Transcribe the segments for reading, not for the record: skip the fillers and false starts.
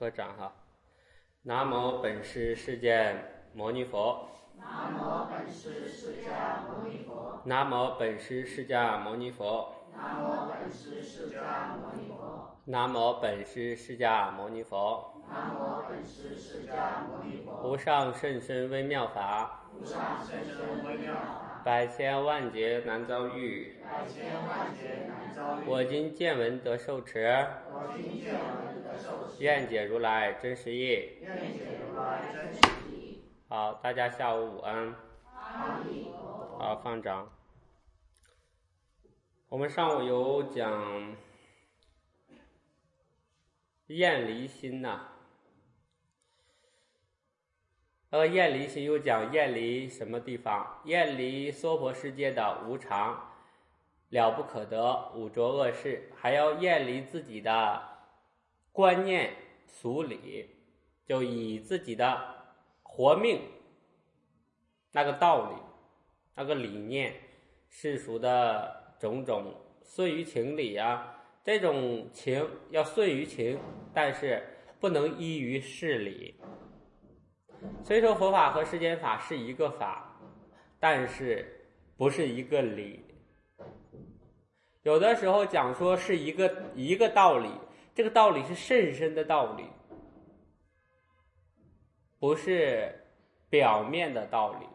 合掌哈。南无本师释迦牟尼佛。 南无本师释迦牟尼佛。 南无本师释迦牟尼佛。 南无本师释迦牟尼佛。 南无本师释迦牟尼佛。 南无本师释迦牟尼佛。 无上甚深微妙法， 无上甚深微妙法， 百千万劫难遭遇。 百千万劫难遭遇。 我今见闻得受持， 我今见闻得受持， 愿解如来真实义。 愿解如来真实义。 好，大家下午午安。 阿弥陀佛。 好，放掌。我们上午有讲厌离心呐，厌离心又讲厌离什么地方？厌离娑婆世界的无常、了不可得、五浊恶世，还要厌离自己的观念俗理，就以自己的活命那个道理、那个理念、世俗的种种顺于情理啊，这种情要顺于情，但是不能依于事理。虽说佛法和世间法是一个法，但是不是一个理。有的时候讲说是一个道理，这个道理是甚深的道理，不是表面的道理。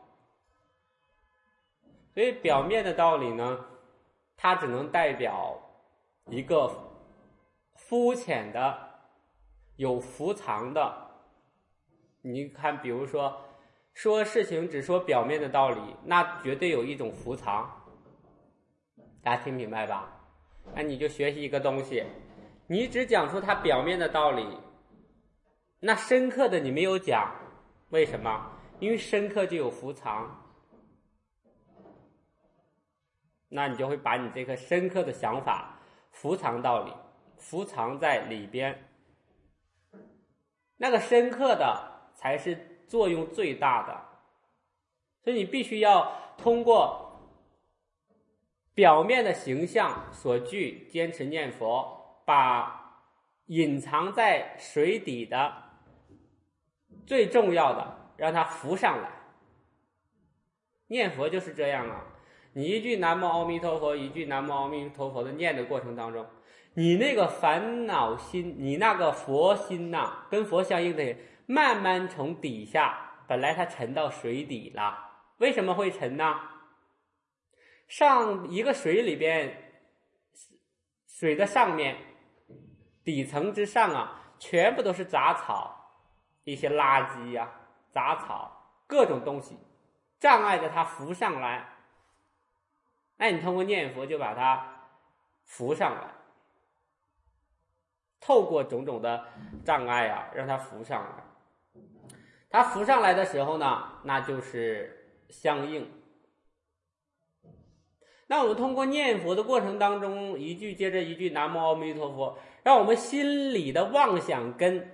所以表面的道理呢，它只能代表一个肤浅的、有伏藏的。你看，比如说事情只说表面的道理，那绝对有一种伏藏，大家听明白吧？那你就学习一个东西，你只讲出它表面的道理，那深刻的你没有讲，为什么？因为深刻就有伏藏，那你就会把你这个深刻的想法伏藏道理，伏藏在里边，那个深刻的才是作用最大的。所以你必须要通过表面的形象所具，坚持念佛，把隐藏在水底的最重要的让它浮上来。念佛就是这样啊，你一句南无阿弥陀佛，一句南无阿弥陀佛的念的过程当中，你那个烦恼心，你那个佛心呐，跟佛相应的人慢慢从底下，本来它沉到水底了。为什么会沉呢？上一个水里边，水的上面底层之上啊，全部都是杂草，一些垃圾呀、杂草，各种东西障碍着它浮上来。那你通过念佛就把它浮上来，透过种种的障碍啊，让它浮上来。它浮上来的时候呢，那就是相应。那我们通过念佛的过程当中，一句接着一句南无阿弥陀佛，让我们心里的妄想根，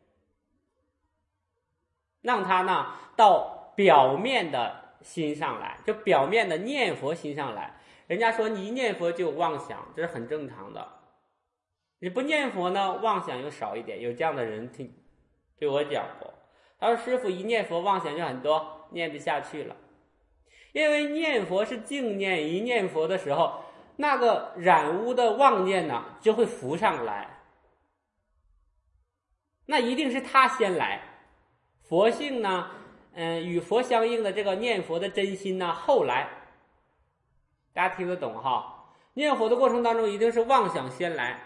让它呢到表面的心上来，就表面的念佛心上来。人家说你一念佛就有妄想，这是很正常的。你不念佛呢，妄想又少一点。有这样的人对我讲过，他说师父一念佛妄想就很多，念不下去了。因为念佛是净念，一念佛的时候，那个染污的妄念呢就会浮上来，那一定是他先来。佛性呢与佛相应的这个念佛的真心呢后来。大家听得懂哈？念佛的过程当中一定是妄想先来，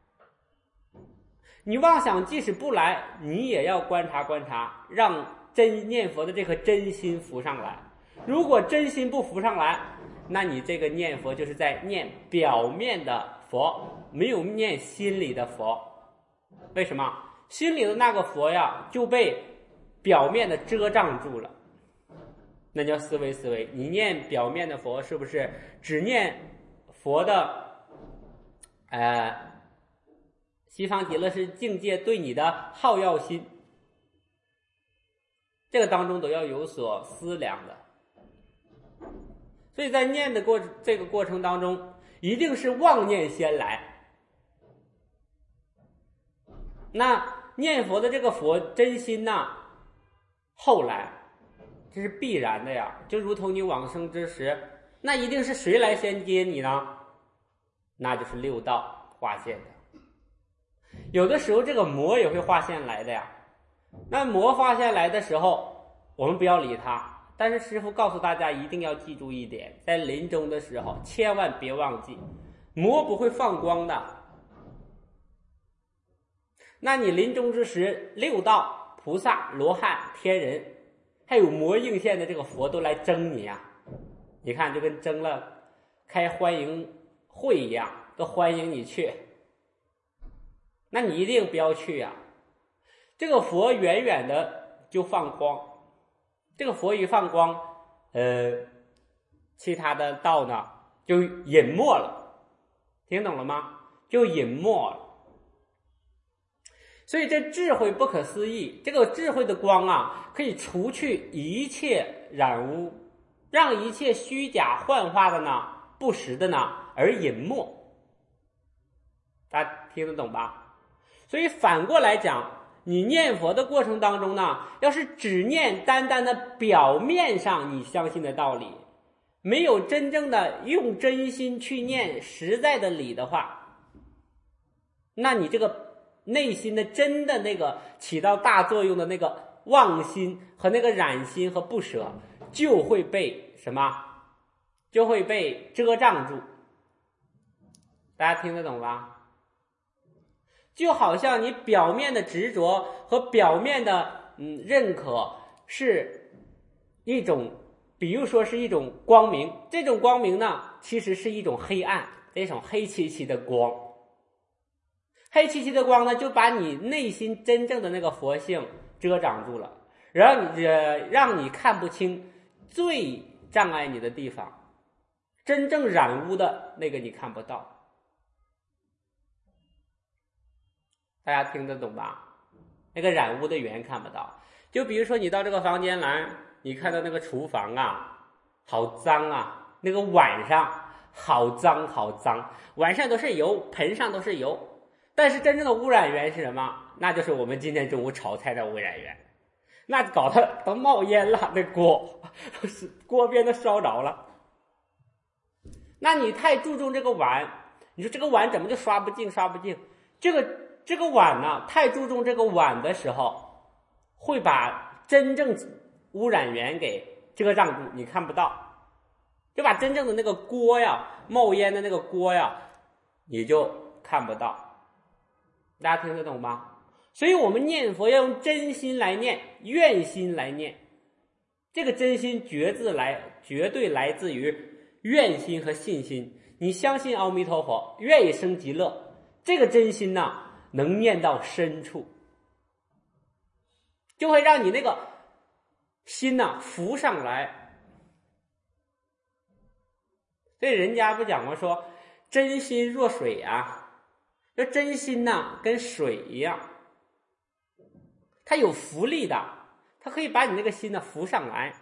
你妄想即使不来，你也要观察观察，让念佛的这颗真心浮上来。如果真心不浮上来，那你这个念佛就是在念表面的佛，没有念心里的佛。为什么？心里的那个佛呀就被表面的遮障住了，那叫思维。你念表面的佛，是不是只念佛的西方极乐世境界对你的好要心，这个当中都要有所思量的。所以在念的这个过程当中，一定是妄念先来。那念佛的这个佛真心呐，后来这是必然的呀，就如同你往生之时，那一定是谁来先接你呢？那就是六道化现的。有的时候这个魔也会化现来的呀。那魔化现来的时候，我们不要理他，但是师父告诉大家一定要记住一点，在临终的时候千万别忘记，魔不会放光的。那你临终之时，六道菩萨、罗汉、天人，还有魔应现的这个佛都来争你啊！你看，就跟争了开欢迎会一样，都欢迎你去。那你一定不要去啊！这个佛远远的就放光，这个佛一放光，其他的道呢就隐没了，听懂了吗？就隐没了。所以这智慧不可思议，这个智慧的光啊，可以除去一切染污，让一切虚假幻化的呢、不实的呢而隐没。大家听得懂吧？所以反过来讲，你念佛的过程当中呢，要是只念单单的表面上你相信的道理，没有真正的用真心去念实在的理的话，那你这个内心的真的那个起到大作用的那个妄心和那个染心和不舍，就会被什么？就会被遮障住。大家听得懂吧？就好像你表面的执着和表面的认可是一种，比如说是一种光明，这种光明呢其实是一种黑暗，这种黑漆漆的光。黑漆漆的光呢就把你内心真正的那个佛性遮挡住了，让你看不清最障碍你的地方，真正染污的那个你看不到。大家听得懂吧？那个染污的源看不到。就比如说你到这个房间来，你看到那个厨房啊好脏啊，那个碗上好脏好脏，碗上都是油，盆上都是油，但是真正的污染源是什么？那就是我们今天中午炒菜的污染源，那搞得都冒烟了，那锅边都烧着了。那你太注重这个碗，你说这个碗怎么就刷不净这个碗呢，太注重这个碗的时候，会把真正污染源给遮障住，你看不到，就把真正的那个锅呀，冒烟的那个锅呀，你就看不到。大家听得懂吗？所以我们念佛要用真心来念，愿心来念。这个真心绝对来自于愿心和信心。你相信阿弥陀佛，愿意生极乐，这个真心呢能念到深处，就会让你那个心呐浮上来。所以人家不讲过说真心若水啊，这真心呐跟水一样，它有浮力的，它可以把你那个心呢浮上来。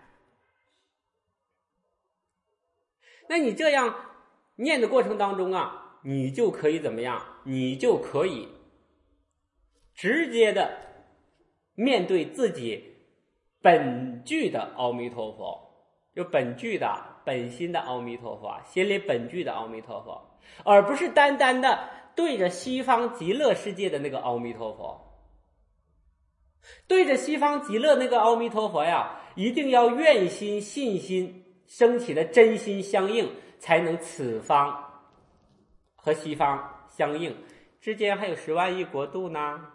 那你这样念的过程当中啊，你就可以怎么样？你就可以直接的面对自己本具的阿弥陀佛，就本具的本心的阿弥陀佛，心里本具的阿弥陀佛，而不是单单的对着西方极乐世界的那个阿弥陀佛。对着西方极乐那个阿弥陀佛呀，一定要愿心信心升起的真心相应，才能此方和西方相应，之间还有10万亿国度呢。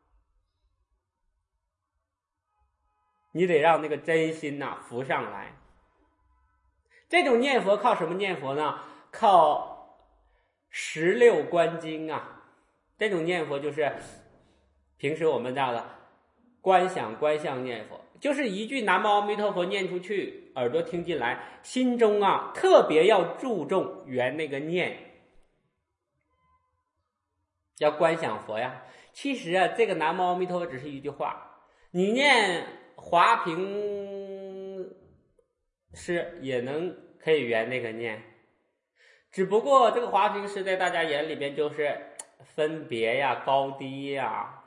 你得让那个真心呐浮上来。这种念佛靠什么念佛呢？靠16观经啊。这种念佛就是平时我们这样的观想念佛，就是一句南无阿弥陀佛念出去，耳朵听进来，心中啊特别要注重圆那个念，要观想佛呀。其实啊，这个南无阿弥陀佛只是一句话，你念华屏诗也可以圆那个念，只不过这个华屏诗在大家眼里边就是分别呀、高低呀，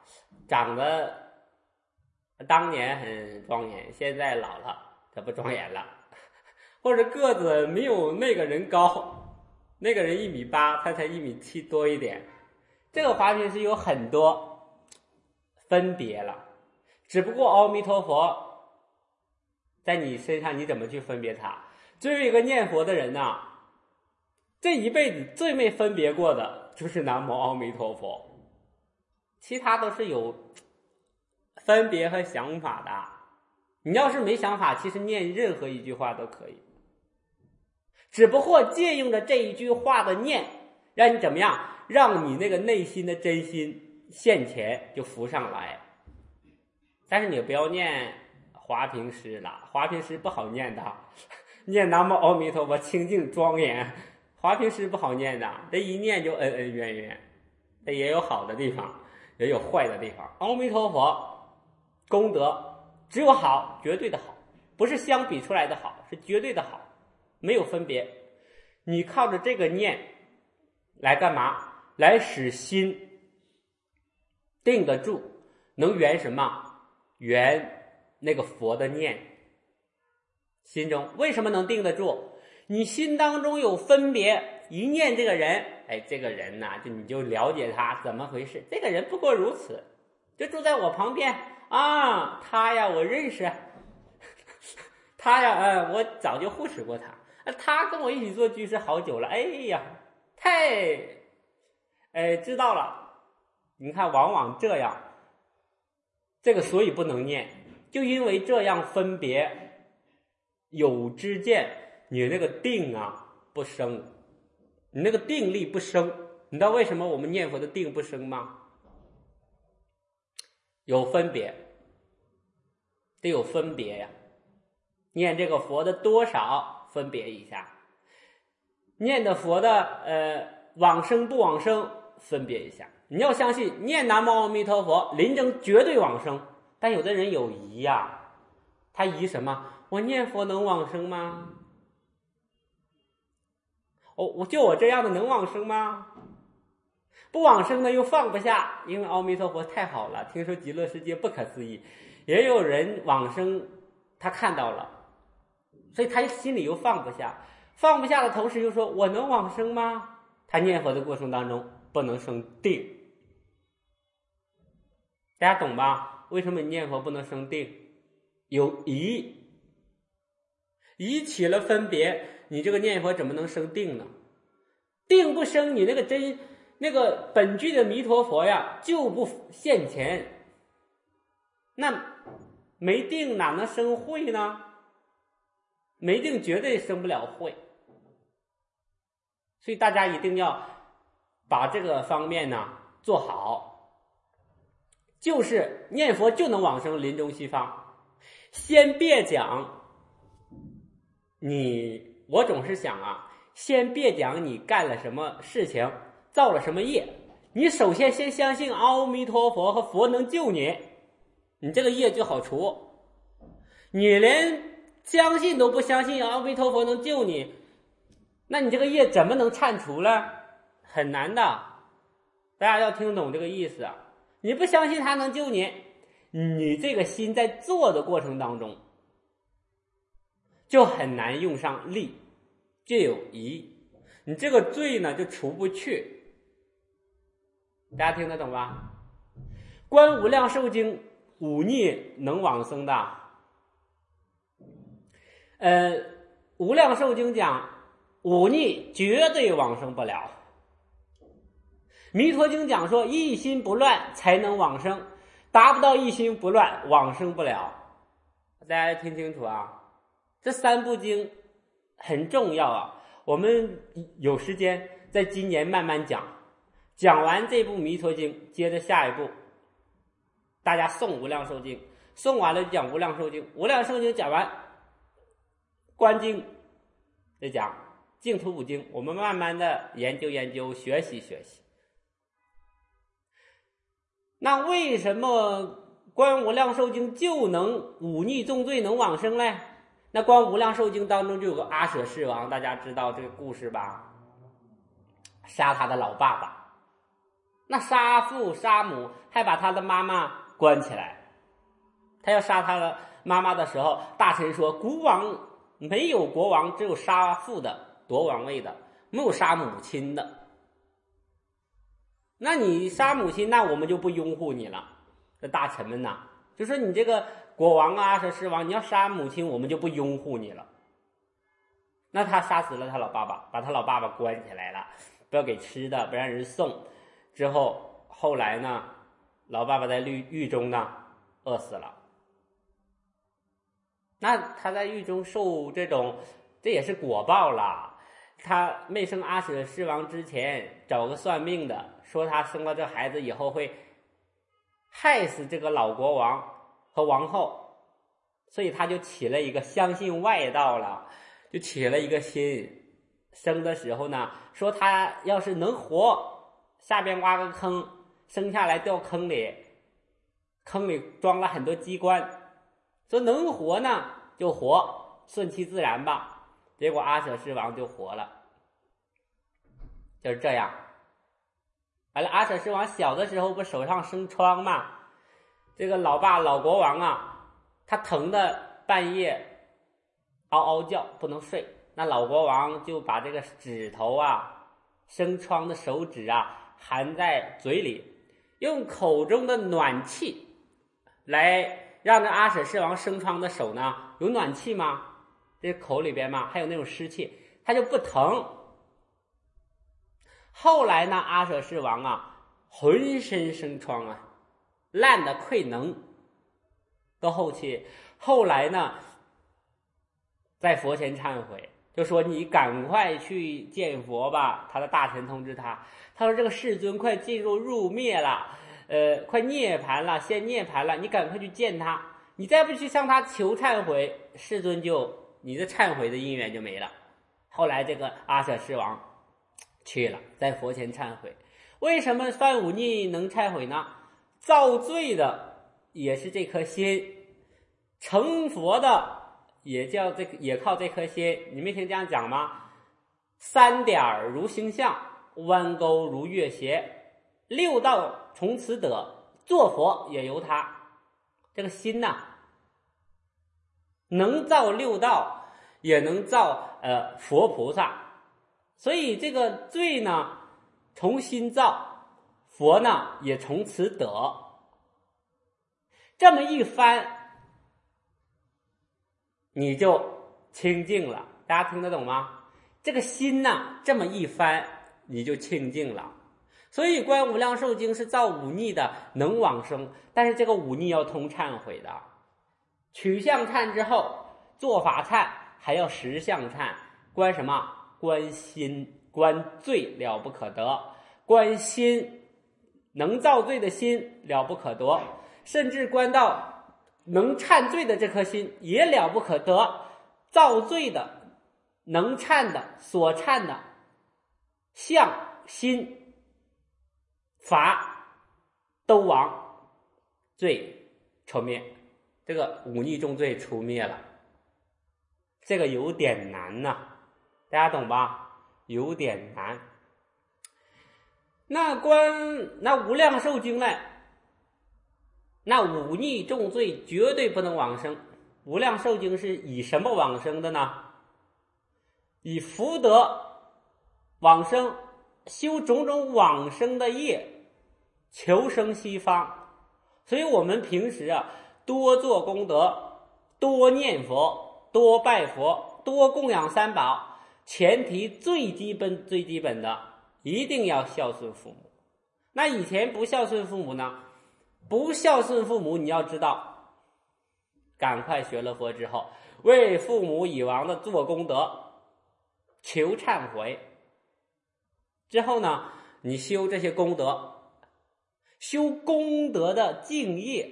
长得当年很庄严，现在老了他不庄严了，或者个子没有那个人高，那个人1.8米，他才1.7米多一点，这个华平师有很多分别了。只不过阿弥陀佛在你身上你怎么去分别它？作为一个念佛的人呐，这一辈子最没分别过的就是南无阿弥陀佛，其他都是有分别和想法的。你要是没想法，其实念任何一句话都可以，只不过借用着这一句话的念，让你怎么样，让你那个内心的真心现前就浮上来。但是你不要念华平师了，华平师不好念的，念南无阿弥陀佛清净庄严，华平师不好念的，这一念就恩恩怨怨，这也有好的地方，也有坏的地方。阿弥陀佛功德只有好，绝对的好，不是相比出来的好，是绝对的好，没有分别。你靠着这个念来干嘛？来使心定得住，能圆什么？圆那个佛的念。心中为什么能定得住？你心当中有分别，一念这个人，这个人呐，你就了解他怎么回事。这个人不过如此，就住在我旁边啊，他呀我认识，他呀我早就护持过他，他跟我一起做居士好久了，哎呀太知道了。你看往往这样，这个所以不能念，就因为这样分别有知见，你那个定啊不生，你那个定力不生。你知道为什么我们念佛的定不生吗？有分别，得有分别呀。念这个佛的多少分别一下，念的佛的往生不往生分别一下。你要相信念南无阿弥陀佛临终绝对往生，但有的人有疑呀，他疑什么？我念佛能往生吗？我就我这样的能往生吗？不往生的又放不下，因为阿弥陀佛太好了，听说极乐世界不可思议，也有人往生他看到了，所以他心里又放不下，放不下的同时又说我能往生吗？他念佛的过程当中不能生定，大家懂吧？为什么你念佛不能生定？有疑，疑起了分别，你这个念佛怎么能生定呢？定不生，你那个本具的弥陀佛呀就不现前，那没定哪能生慧呢？没定绝对生不了慧。所以大家一定要把这个方面呢做好，就是念佛就能往生临终西方。先别讲我总是想啊，先别讲你干了什么事情，造了什么业，你首先相信阿弥陀佛和佛能救你，你这个业就好除。你连相信都不相信阿弥陀佛能救你，那你这个业怎么能忏除呢？很难的，大家要听懂这个意思啊！你不相信他能救你，你这个心在做的过程当中就很难用上力，就有疑，你这个罪呢就除不去。大家听得懂吧？观无量寿经忤逆能往生的，无量寿经讲忤逆绝对往生不了。弥陀经讲说一心不乱才能往生，达不到一心不乱往生不了。大家听清楚啊，这三部经很重要啊，我们有时间在今年慢慢讲，讲完这部弥陀经，接着下一步大家诵无量寿经，诵完了讲无量寿经，无量寿经讲完观经再讲净土五经，我们慢慢的研究学习。那为什么观无量寿经就能忤逆重罪能往生呢？那观无量寿经当中就有个阿舍世王，大家知道这个故事吧？杀他的老爸爸， 那杀父杀母，还把他的妈妈关起来。他要杀他的妈妈的时候，大臣说古往没有国王，只有杀父的夺王位的，没有杀母亲的。那你杀母亲，那我们就不拥护你了。这大臣们呐，就说你这个国王啊，阿舍世王，你要杀母亲，我们就不拥护你了。那他杀死了他老爸爸，把他老爸爸关起来了，不要给吃的，不让人送。之后后来呢，老爸爸在狱中呢饿死了。那他在狱中受这也是果报了。他没生阿舍世王之前，找个算命的说他生了这孩子以后会害死这个老国王和王后，所以他就起了一个相信外道了，就起了一个心。生的时候呢，说他要是能活，下边挖个坑，生下来掉坑里，坑里装了很多机关，说能活呢就活，顺其自然吧。结果阿舍世王就活了，就是这样。完了，阿舍世王小的时候不手上生疮嘛，这个老国王啊，他疼的半夜嗷嗷叫不能睡，那老国王就把这个指头啊，生疮的手指啊含在嘴里，用口中的暖气来让这阿舍世王生疮的手呢有暖气吗？这口里边嘛还有那种湿气，他就不疼。后来呢，阿舍世王啊浑身生疮啊，烂的溃脓。到后来呢，在佛前忏悔，就说你赶快去见佛吧。他的大臣通知他，他说这个世尊快进入灭了，快涅槃了，先涅槃了，你赶快去见他。你再不去向他求忏悔，世尊你的忏悔的因缘就没了。后来这个阿舍世王去了，在佛前忏悔。为什么犯忤逆能忏悔呢？造罪的也是这颗心，成佛的也靠这颗心。你没听这样讲吗？三点如星象，弯钩如月斜，六道从此得，做佛也由他。这个心呐，能造六道，也能造佛菩萨。所以这个罪呢从心造，佛呢也从此得。这么一番，你就清净了。大家听得懂吗？这个心呢这么一番，你就清净了。所以观无量寿经是造忤逆的能往生，但是这个忤逆要通忏悔的。取相忏之后，做法忏，还要实相忏。观什么？观心，观罪了不可得，观心，能造罪的心了不可得，甚至观到能忏罪的这颗心也了不可得。造罪的、能忏的、所忏的相、心、法都亡，罪除灭，这个忤逆重罪除灭了。这个有点难呐，大家懂吧？有点难。那无量寿经呢？那忤逆重罪绝对不能往生。无量寿经是以什么往生的呢？以福德往生，修种种往生的业，求生西方。所以我们平时啊，多做功德，多念佛，多拜佛，多供养三宝。前提最基本的，一定要孝顺父母。那以前不孝顺父母呢？不孝顺父母，你要知道，赶快学了佛之后，为父母已亡的做功德，求忏悔。之后呢，你修这些功德，修功德的敬业，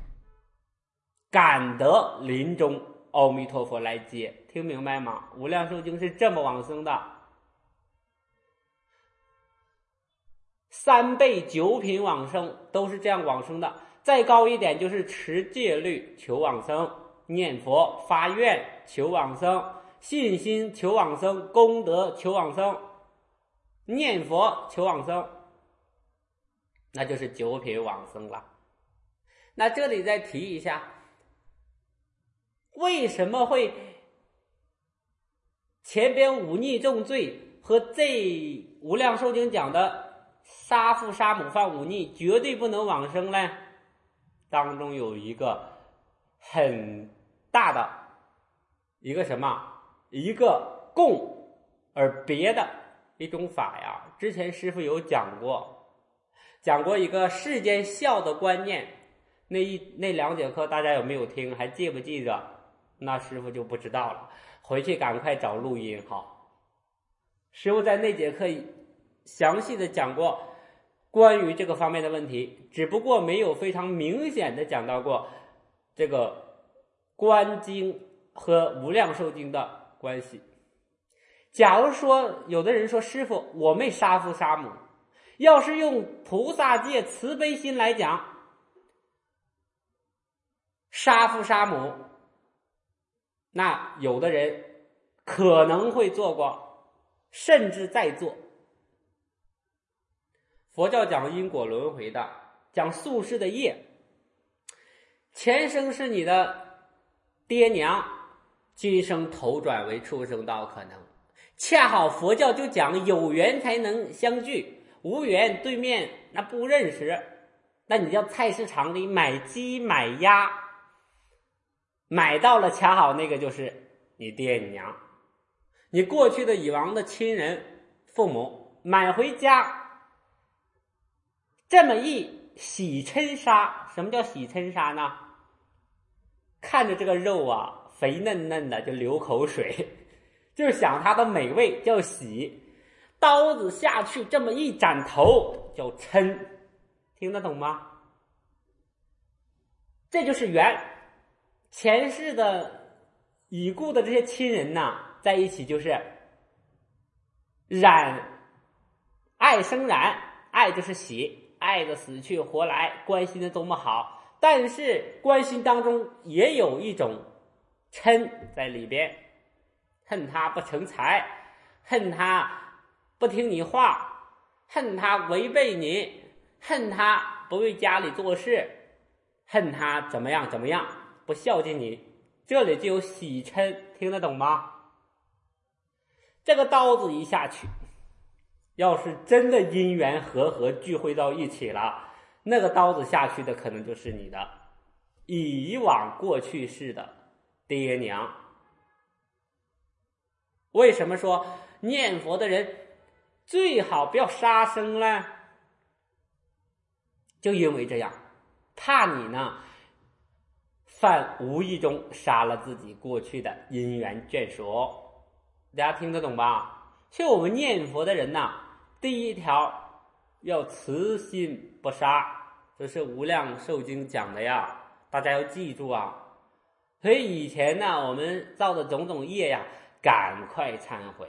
感得临终阿弥陀佛来接。听明白吗？无量寿经是这么往生的。3辈9品往生都是这样往生的。再高一点就是持戒律求往生，念佛发愿求往生，信心求往生，功德求往生，念佛求往生。 那就是九品往生了。那这里再提一下，为什么会前边忤逆重罪和这无量寿经讲的杀父杀母犯忤逆绝对不能往生呢？当中有一个很大的一个什么，一个共而别的一种法呀。之前师父有讲过一个世间孝的观念，那2节课大家有没有听？还记不记着？那师父就不知道了，回去赶快找录音好。师父在那节课详细的讲过关于这个方面的问题，只不过没有非常明显的讲到过这个观经和无量寿经的关系。假如说有的人说，师父我没杀父杀母，要是用菩萨戒慈悲心来讲，杀父杀母，那有的人可能会做过，甚至在做。佛教讲因果轮回的，讲宿世的业，前生是你的爹娘，今生投转为畜生道可能。恰好佛教就讲有缘才能相聚，无缘对面那不认识，那你叫菜市场里买鸡买鸭，买到了恰好那个就是你爹你娘，你过去的已亡的亲人父母买回家，这么一洗抻杀。什么叫洗抻杀呢？看着这个肉啊肥嫩嫩的就流口水，就是想它的美味叫洗，刀子下去这么一斩头叫抻，听得懂吗？这就是缘。前世的已故的这些亲人呐，在一起就是染，爱生染，爱就是喜，爱的死去活来，关心的多么好，但是关心当中也有一种嗔在里边，恨他不成才，恨他不听你话，恨他违背你，恨他不为家里做事，恨他怎么样怎么样，不孝敬你。这里就有喜嗔，听得懂吗？这个刀子一下去，要是真的因缘和聚会到一起了，那个刀子下去的可能就是你的以往过去世的爹娘。为什么说念佛的人最好不要杀生呢？就因为这样，怕你呢无意中杀了自己过去的因缘眷属。大家听得懂吧？所以我们念佛的人呢，第一条要慈心不杀，这是无量寿经讲的呀，大家要记住啊。所以以前呢，我们造的种种业呀，赶快忏悔。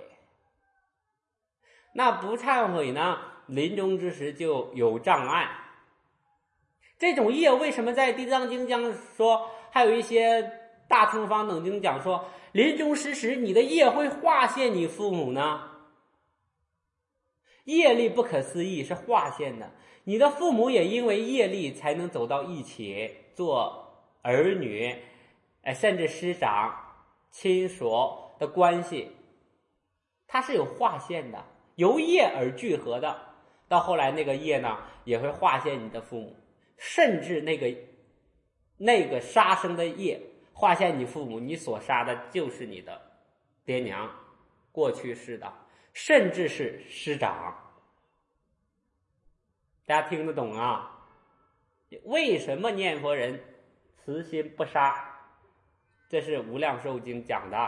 那不忏悔呢，临终之时就有障碍。这种业为什么在地藏经讲说，还有一些大乘方等经讲说，临终时你的业会化现你父母呢？业力不可思议，是化现的。你的父母也因为业力才能走到一起做儿女，甚至师长亲属的关系，它是有化现的，由业而聚合的。到后来那个业呢，也会化现你的父母，甚至那个杀生的业化现你父母，你所杀的就是你的爹娘过去世的，甚至是师长。大家听得懂啊？为什么念佛人慈心不杀？这是无量寿经讲的。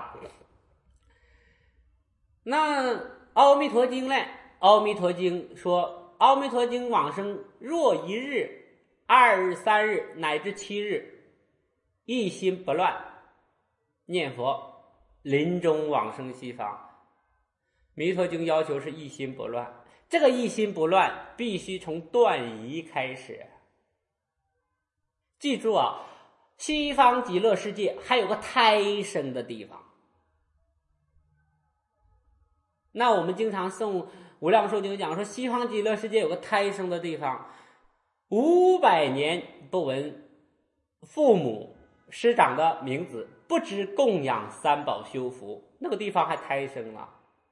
那阿弥陀经呢？阿弥陀经说，阿弥陀经往生若1日、2日、3日乃至7日，一心不乱念佛，临终往生西方。弥陀经要求是一心不乱，这个一心不乱必须从断疑开始。记住啊，西方极乐世界还有个胎生的地方。那我们经常诵无量寿经讲说，西方极乐世界有个胎生的地方， 500年不闻父母师长的名字，不知供养三宝修福，那个地方还胎生了。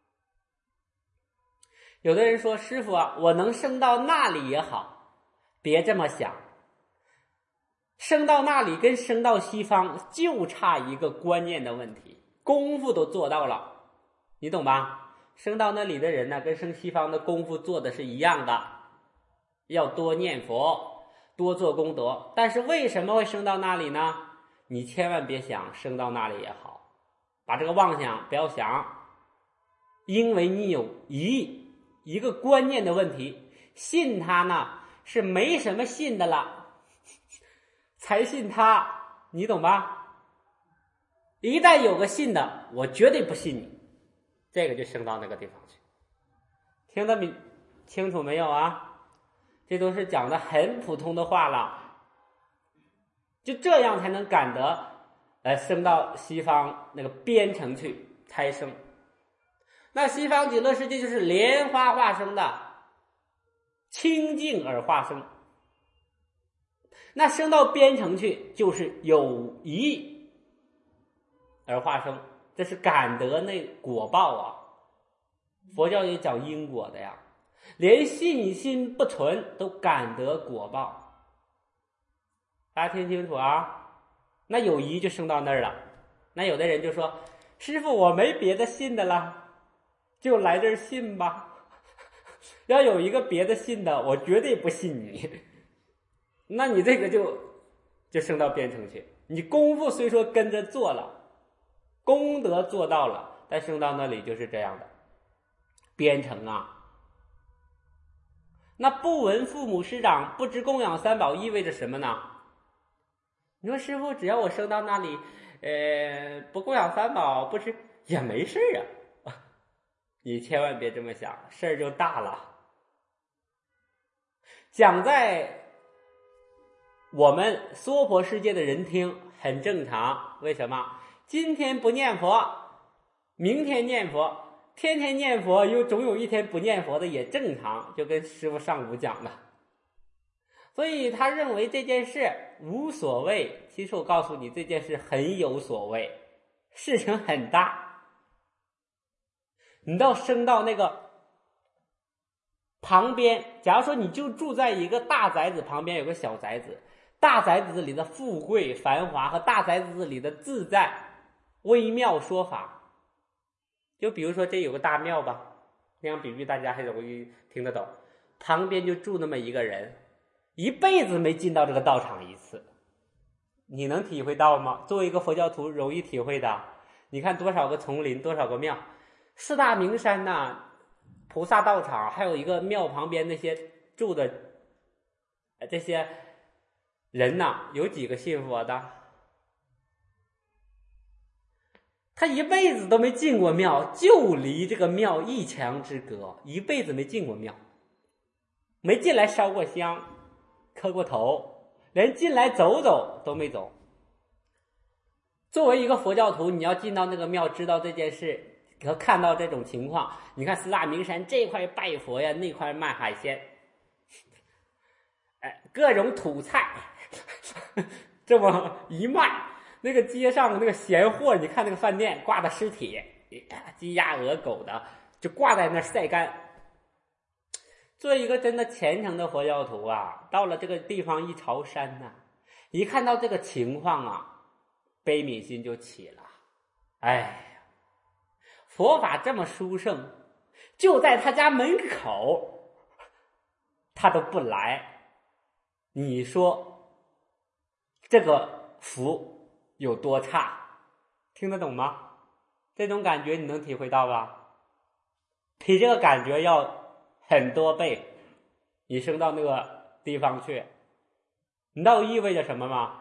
有的人说，师父啊，我能升到那里也好，别这么想，升到那里跟升到西方就差一个观念的问题，功夫都做到了，你懂吧？升到那里的人呢，跟升西方的功夫做的是一样的，要多念佛，多做功德。但是为什么会升到那里呢？你千万别想升到那里也好，把这个妄想不要想，因为你有一个观念的问题，信他呢是没什么信的了，才信他，你懂吧？一旦有个信的，我绝对不信你，这个就升到那个地方去。听得清楚没有啊？这都是讲的很普通的话了，就这样才能赶得升到西方那个边城去胎生。那西方极乐世界就是莲花化生的，清净而化生。那升到边城去就是有疑而化生，这是感得那果报啊。佛教也讲因果的呀，连信心不纯都感得果报，大家听清楚啊。那有疑就升到那儿了。那有的人就说，师父我没别的信的了，就来这儿信吧，要有一个别的信的，我绝对不信你。那你这个就升到边城去，你功夫虽说跟着做了，功德做到了，但升到那里就是这样的边城啊。那不闻父母师长，不知供养三宝，意味着什么呢？你说师父，只要我升到那里，不供养三宝，不知也没事啊。你千万别这么想，事儿就大了。讲在我们娑婆世界的人听很正常，为什么？今天不念佛，明天念佛，天天念佛，又总有一天不念佛的，也正常，就跟师父上午讲的。所以他认为这件事无所谓，其实我告诉你，这件事很有所谓，事情很大。你到升到那个旁边，假如说你就住在一个大宅子旁边有个小宅子，大宅子里的富贵繁华和大宅子里的自在微妙说法，就比如说这有个大庙吧，这样比喻大家还容易听得懂。旁边就住那么一个人，一辈子没进到这个道场一次，你能体会到吗？作为一个佛教徒容易体会的。你看多少个丛林，多少个庙，四大名山呐，菩萨道场，还有一个庙旁边那些住的这些人呐，有几个信佛的？他一辈子都没进过庙，就离这个庙一墙之隔，一辈子没进过庙，没进来烧过香，磕过头，连进来走走都没走。作为一个佛教徒，你要进到那个庙，知道这件事和看到这种情况。你看四大名山这块拜佛呀，那块卖海鲜，各种土菜这么一卖，那个街上那个闲货，你看那个饭店挂的尸体，鸡鸭鹅狗的就挂在那晒干。作为一个真的虔诚的佛教徒啊，到了这个地方一朝山呐，一看到这个情况啊，悲悯心就起了。哎，佛法这么殊胜，就在他家门口他都不来，你说这个福有多差？听得懂吗？这种感觉你能体会到吧？比这个感觉要很多倍。你升到那个地方去，你知道意味着什么吗？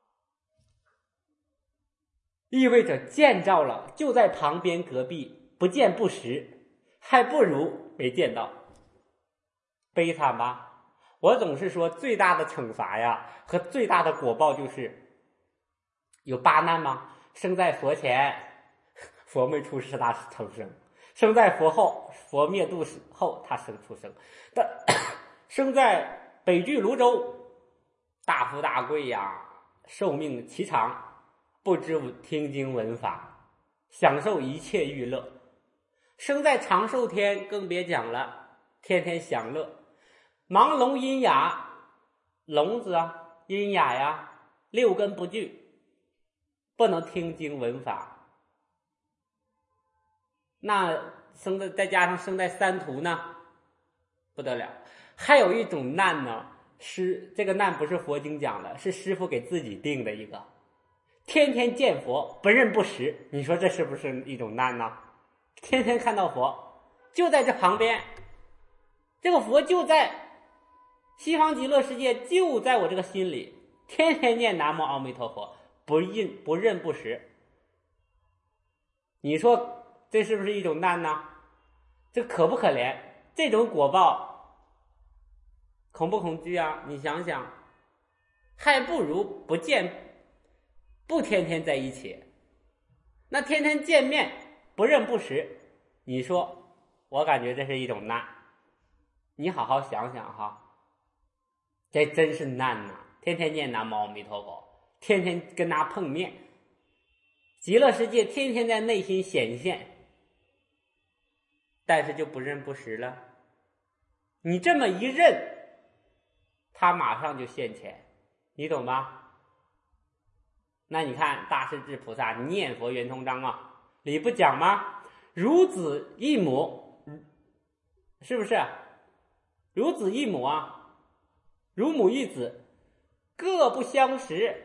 意味着见着了就在旁边隔壁，不见不识，还不如没见到。悲惨吧？我总是说最大的惩罚呀和最大的果报就是有八难吗？生在佛前，佛没出世他成生；生在佛后，佛灭度后他生出生。但生在北居泸州，大富大贵呀，寿命其长，不知听经闻法，享受一切娱乐。生在长寿天更别讲了，天天享乐。盲聋喑哑，聋子啊，喑哑呀，六根不具，不能听经闻法。那再加上生在三途呢，不得了。还有一种难呢，这个难不是佛经讲的，是师父给自己定的一个，天天见佛不认不识。你说这是不是一种难呢？天天看到佛就在这旁边，这个佛就在西方极乐世界，就在我这个心里，天天念南无阿弥陀佛，不认不识。你说这是不是一种难呢？这可不可怜？这种果报恐不恐惧啊？你想想，还不如不天天在一起。那天天见面不认不识，你说我感觉这是一种难。你好好想想哈，这真是难呐！天天念南无阿弥陀佛，天天跟他碰面，极乐世界天天在内心显现，但是就不认不识了。你这么一认，他马上就现前，你懂吗？那你看大势至菩萨念佛圆通章啊，里不讲吗？如子一母，是不是？如子一母啊，如母一子，各不相识。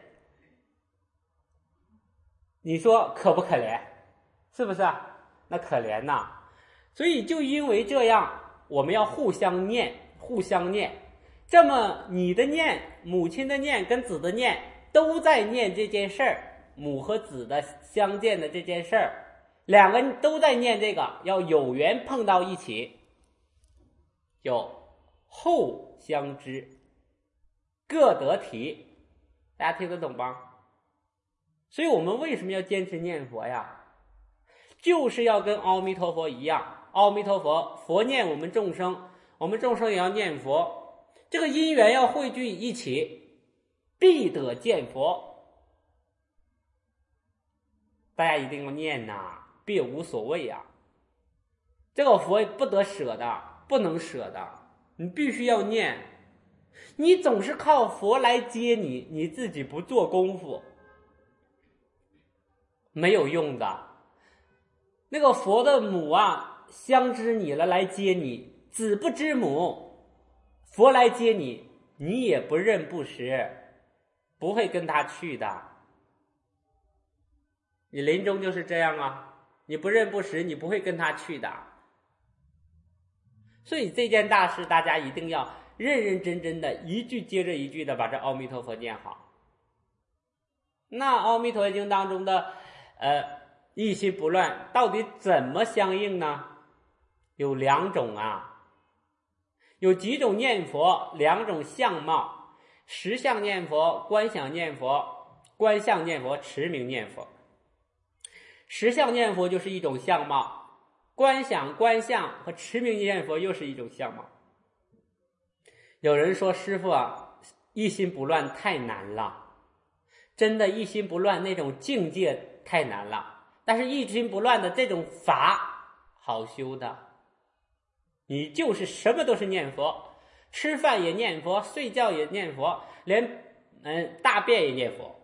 你说可不可怜？是不是？那可怜呐。所以就因为这样，我们要互相念，互相念。这么你的念，母亲的念跟子的念都在念这件事儿，母和子的相见的这件事儿，两个人都在念这个，要有缘碰到一起，有后相知，各得体。大家听得懂吗？所以我们为什么要坚持念佛呀？就是要跟阿弥陀佛一样，阿弥陀佛，佛念我们众生，我们众生也要念佛，这个因缘要汇聚一起，必得见佛。大家一定要念呐，别无所谓呀。这个佛不得舍的，不能舍的，你必须要念。你总是靠佛来接你，你自己不做功夫，没有用的。那个佛的母啊，相知你了来接你，子不知母，佛来接你，你也不认不识，不会跟他去的。你临终就是这样啊，你不认不识，你不会跟他去的。所以这件大事大家一定要认认真真的，一句接着一句的把这阿弥陀佛念好。那阿弥陀经当中的一心不乱到底怎么相应呢？有两种啊，有几种念佛，两种相貌：实相念佛、观想念佛。观相念佛、持名念佛。实相念佛就是一种相貌，观想、观相和持名念佛又是一种相貌。有人说师父啊，一心不乱太难了，真的一心不乱那种境界太难了。但是一心不乱的这种法好修的，你就是什么都是念佛，吃饭也念佛，睡觉也念佛，连大便也念佛。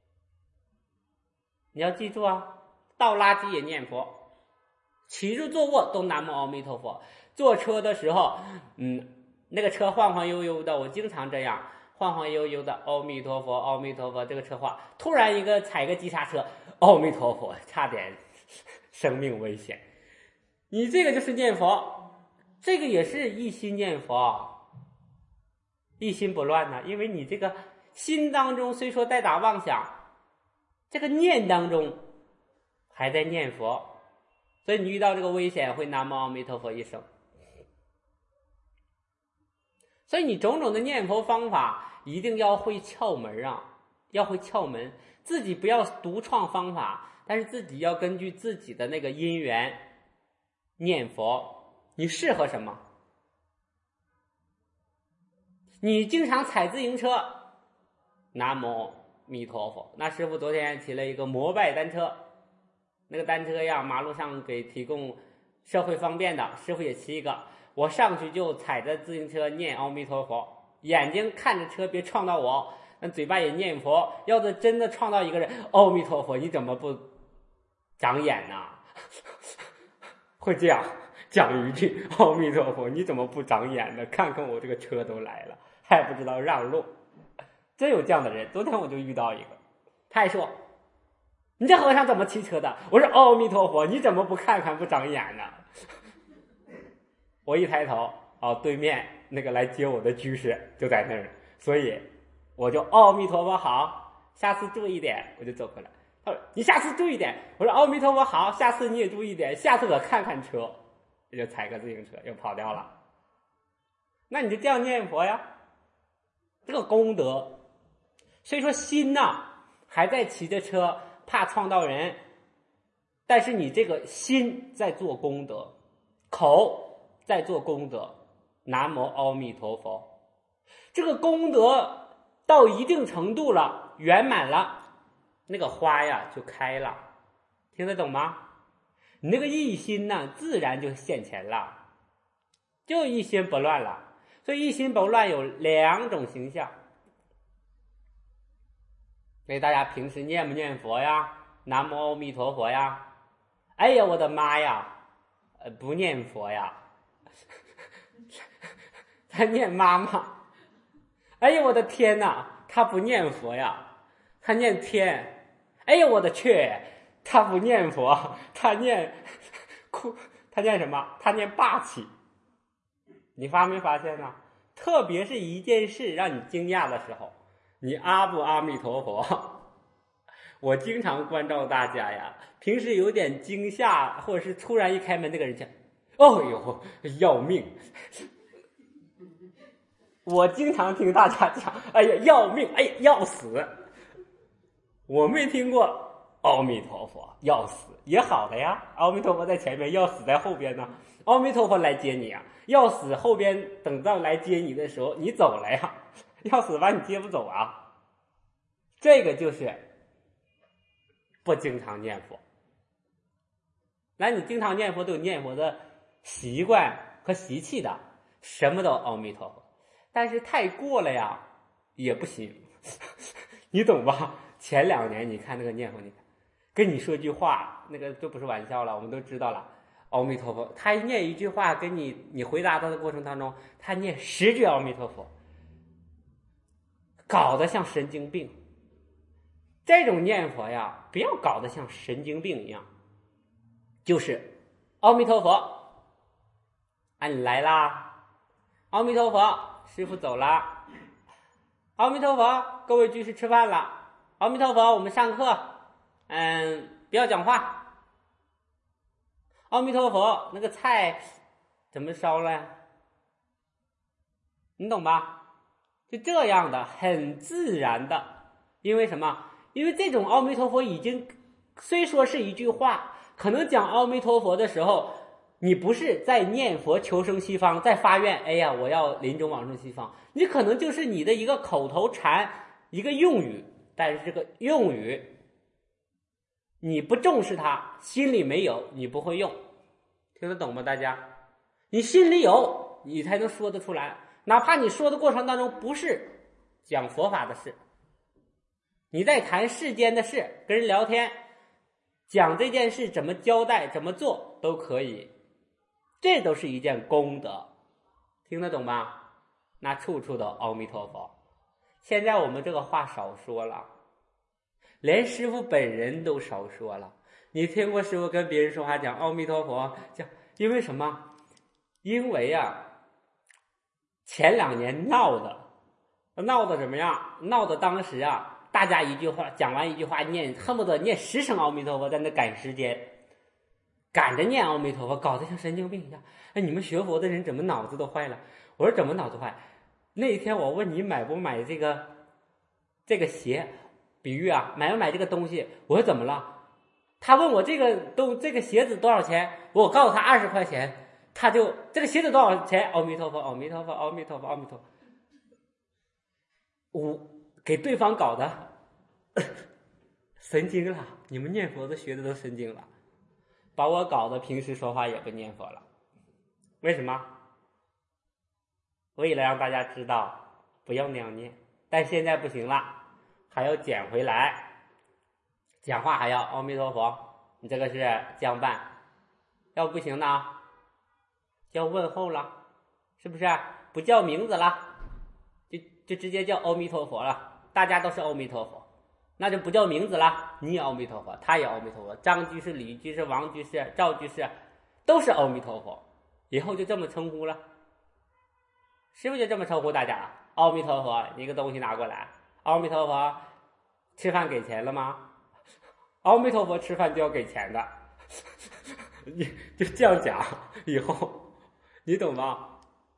你要记住啊，倒垃圾也念佛，起入坐卧都南无阿弥陀佛。坐车的时候那个车晃晃悠悠的，我经常这样晃晃悠悠的，阿弥陀佛阿弥陀佛，这个车晃，突然踩个急刹车，阿弥陀佛，差点生命危险。你这个就是念佛，这个也是一心念佛，一心不乱呢。因为你这个心当中虽说带打妄想，这个念当中还在念佛，所以你遇到这个危险会南无阿弥陀佛一声。所以你种种的念佛方法一定要会窍门啊，要会窍门，自己不要独创方法，但是自己要根据自己的那个因缘念佛，你适合什么？ 你经常踩自行车，南无弥陀佛。那师傅昨天骑了一个摩拜单车，那个单车呀，马路上给提供社会方便的，师傅也骑一个，我上去就踩着自行车念阿弥陀佛，眼睛看着车别撞到我，那嘴巴也念佛。要是真的撞到一个人，阿弥陀佛，你怎么不长眼呢？会这样讲一句，阿弥陀佛，你怎么不长眼呢？看看我这个车都来了，还不知道让路。真有这样的人，昨天我就遇到一个，他还说，你这和尚怎么骑车的？我说阿弥陀佛，你怎么不看看不长眼呢？我一抬头，对面那个来接我的居士就在那儿，所以我就阿弥陀佛好，下次注意点，我就走回来。他说你下次注意点，我说阿弥陀佛好，下次你也注意点，下次我看看车，就踩个自行车又跑掉了。那你就这样念佛呀，这个功德。所以说心呐，还在骑着车怕撞到人，但是你这个心在做功德，口在做功德，南无阿弥陀佛。这个功德到一定程度了，圆满了，那个花呀就开了，听得懂吗？你那个一心呢，自然就现前了，就一心不乱了。所以一心不乱有两种形象。所以大家平时念不念佛呀？南无阿弥陀佛呀？哎呀，我的妈呀！不念佛呀，他念妈妈。哎呀，我的天哪，他不念佛呀，他念天。哎呀，我的去，他不念佛，他念什么？他念霸气。你发没发现呢？特别是一件事让你惊讶的时候，你阿不阿弥陀佛？我经常关照大家呀，平时有点惊吓，或者是突然一开门，那个人讲，哦呦，要命！我经常听大家讲，哎呀，要命，哎呀，要死。我没听过阿弥陀佛要死也好的呀，阿弥陀佛在前面，要死在后边呢。阿弥陀佛来接你啊，要死后边等到来接你的时候，你走了呀，要死把你接不走啊。这个就是不经常念佛。那你经常念佛都有念佛的习惯和习气的，什么都阿弥陀佛，但是太过了呀也不行。你懂吧？前2年你看那个念佛，你看跟你说句话，那个就不是玩笑了，我们都知道了。阿弥陀佛，他念一句话，跟你回答他的过程当中，他念10句阿弥陀佛，搞得像神经病。这种念佛呀，不要搞得像神经病一样，就是阿弥陀佛，你来啦，阿弥陀佛，师父走了，阿弥陀佛，各位居士吃饭了，阿弥陀佛，我们上课，不要讲话。阿弥陀佛，那个菜怎么烧了呀？你懂吧？就这样的，很自然的。因为什么？因为这种阿弥陀佛已经虽说是一句话，可能讲阿弥陀佛的时候，你不是在念佛求生西方，在发愿，哎呀，我要临终往生西方，你可能就是你的一个口头禅，一个用语，但是这个用语你不重视它，心里没有，你不会用。听得懂吗大家？你心里有，你才能说得出来，哪怕你说的过程当中不是讲佛法的事，你在谈世间的事，跟人聊天，讲这件事怎么交代怎么做都可以，这都是一件功德。听得懂吧？那处处的阿弥陀佛。现在我们这个话少说了，连师父本人都少说了。你听过师父跟别人说话讲阿弥陀佛，讲因为什么？因为前2年闹的怎么样？闹的当时大家一句话讲完一句话念，恨不得念10声阿弥陀佛，在那赶时间，赶着念阿弥陀佛，搞得像神经病一样。你们学佛的人怎么脑子都坏了？我说怎么脑子坏？那一天我问你买不买这个鞋，比喻买不买这个东西？我说怎么了？他问我这个鞋子多少钱？我告诉他20块钱，他就这个鞋子多少钱？阿弥陀佛，阿弥陀佛，阿弥陀佛，阿弥陀佛。 给对方搞的神经了，你们念佛的学的都神经了，把我搞得平时说话也不念佛了。为什么？为了让大家知道不要那样念，但现在不行了，还要捡回来，讲话还要阿弥陀佛，你这个是降办，要不行呢叫问候了，是不是？不叫名字了，就直接叫阿弥陀佛了，大家都是阿弥陀佛，那就不叫名字了，你也阿弥陀佛，他也阿弥陀佛，张居士、李居士、王居士、赵居士都是阿弥陀佛，以后就这么称呼了，是不是就这么称呼大家？阿弥陀佛，你一个东西拿过来，阿弥陀佛，吃饭给钱了吗？阿弥陀佛，吃饭就要给钱的，你就这样讲，以后你懂吗？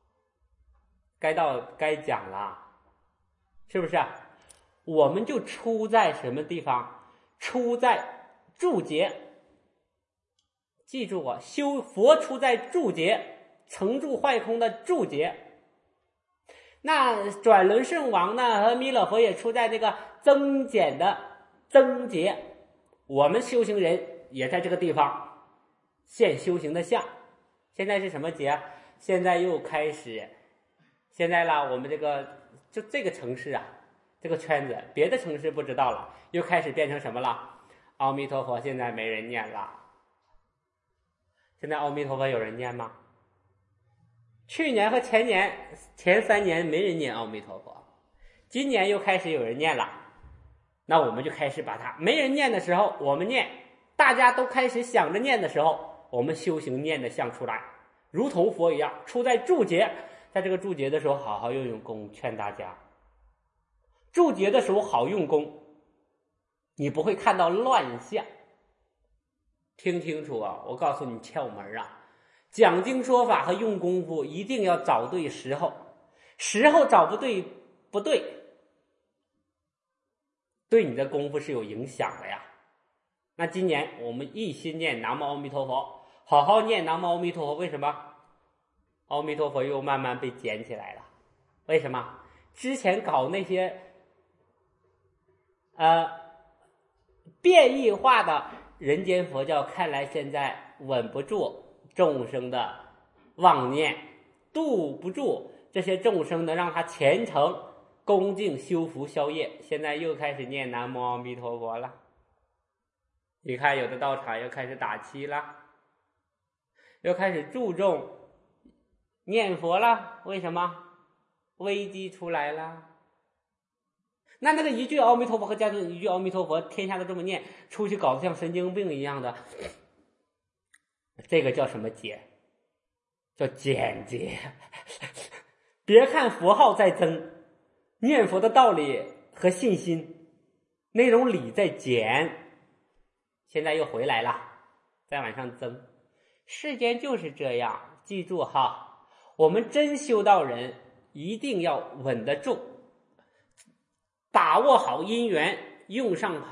该讲了，是不是？我们就出在什么地方？出在注解。记住我，修佛出在注解，成住坏空的注解。那转轮圣王呢和弥勒佛也出在这个增减的增节。我们修行人也在这个地方现修行的相。现在是什么节？现在又开始，现在啦，我们就这个城市啊，这个圈子，别的城市不知道了，又开始变成什么了？阿弥陀佛现在没人念了。现在阿弥陀佛有人念吗？去年和前3年没人念阿弥陀佛，今年又开始有人念了，那我们就开始把它，没人念的时候我们念，大家都开始想着念的时候，我们修行念的像出来，如同佛一样，出在注解。在这个注解的时候好好用功，劝大家注解的时候好用功，你不会看到乱象。听清楚啊，我告诉你窍门啊，讲经说法和用功夫一定要找对时候，时候找不对，对你的功夫是有影响的呀。那今年我们一心念南无阿弥陀佛，好好念南无阿弥陀佛，为什么？阿弥陀佛又慢慢被捡起来了，为什么？之前搞那些变异化的人间佛教，看来现在稳不住众生的妄念，度不住这些众生的，让他虔诚恭敬修福消业。现在又开始念南无阿弥陀佛了，你看有的道场又开始打七了，又开始注重念佛了，为什么？危机出来了。那个一句阿弥陀佛和加上一句阿弥陀佛，天下都这么念，出去搞得像神经病一样的，这个叫什么解？叫简洁。别看佛号在增，念佛的道理和信心那种理在减，现在又回来了，再往上增。世间就是这样，记住哈。我们真修道人一定要稳得住，把握好因缘，用上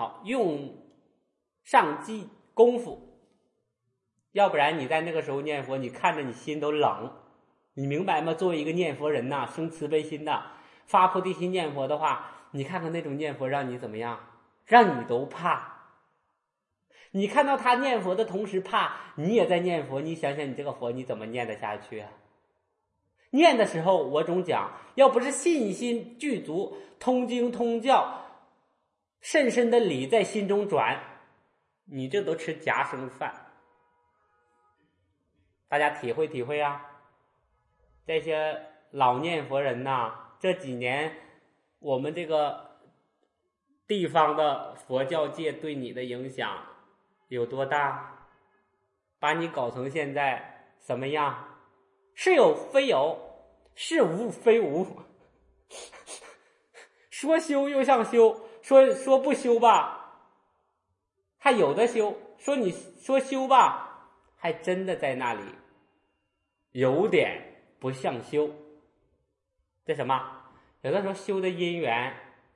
功夫，要不然你在那个时候念佛，你看着你心都冷，你明白吗？作为一个念佛人呐，生慈悲心的，发菩提心念佛的话，你看看那种念佛让你怎么样？让你都怕。你看到他念佛的同时怕，你也在念佛，你想想你这个佛你怎么念得下去啊？念的时候我总讲，要不是信心具足，通经通教，深深的理在心中转，你这都吃夹生饭。大家体会体会啊，这些老念佛人呐，这几年我们这个地方的佛教界对你的影响有多大？把你搞成现在什么样？是有非有，是无非无，说修又像修，说不修吧还有的修，你说修吧还真的在那里有点不像修。这什么？有的时候修的因缘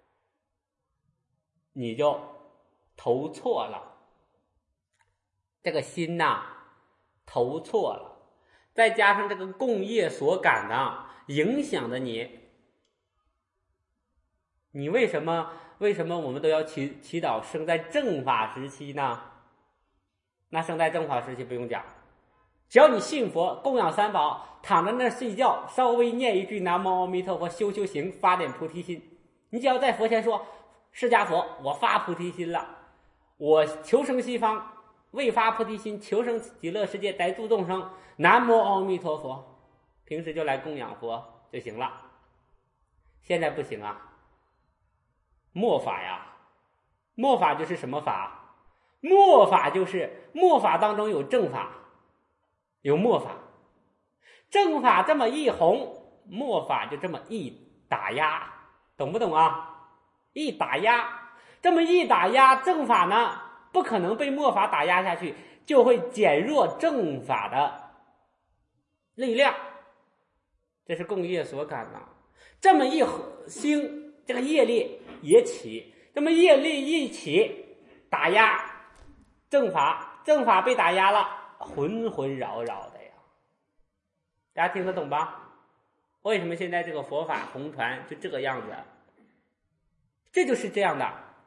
你就投错了，这个心呐投错了，再加上这个共业所感的影响的你， 你为什么我们都要祈祷生在正法时期呢？那生在正法时期不用讲，只要你信佛，供养三宝，躺在那儿睡觉，稍微念一句南无阿弥陀佛，修行，发点菩提心，你只要在佛前说，释迦佛，我发菩提心了，我求生西方，为发菩提心，求生极乐世界，来度众生，南无阿弥陀佛，平时就来供养佛就行了。现在不行啊，末法呀，末法就是什么法？末法就是末法当中有正法，有末法，正法这么一红，末法就这么一打压，懂不懂啊？一打压，这么一打压，正法呢不可能被末法打压下去，就会减弱正法的力量，这是共业所感的。这么一兴，这个业力也起，这么业力一起，打压正法，正法被打压了，浑浑扰扰的呀。大家听得懂吧？为什么现在这个佛法红传就这个样子？这就是这样的。